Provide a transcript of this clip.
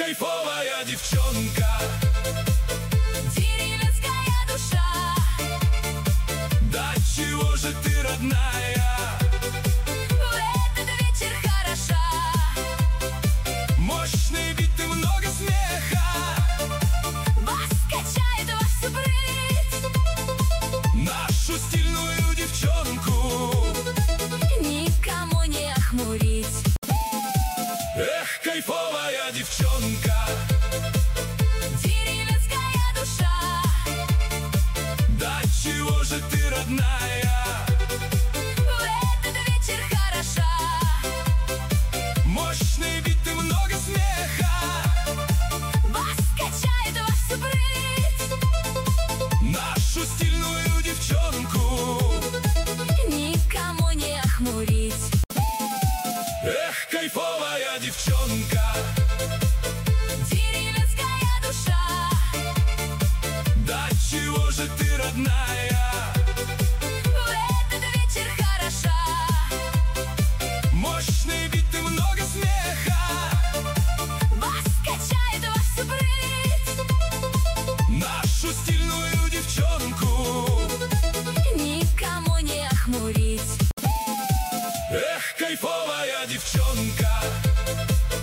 кайфовая девчонка, деревенская душа. да чего же ты, родная, В этот вечер хороша. мощный бит и много смеха, Бас качает во всю прыть. нашу стильную девчонку Никому не охмурить. эх, кайфовая девчонка, Деревенская душа. да чего же ты, родная, В этот вечер хороша. мощный бит и много смеха, Бас качает во всю прыть. нашу стильную девчонку Никому не охмурить. эх, кайфовая девчонка, Деревенская душа. да чего же ты, родная,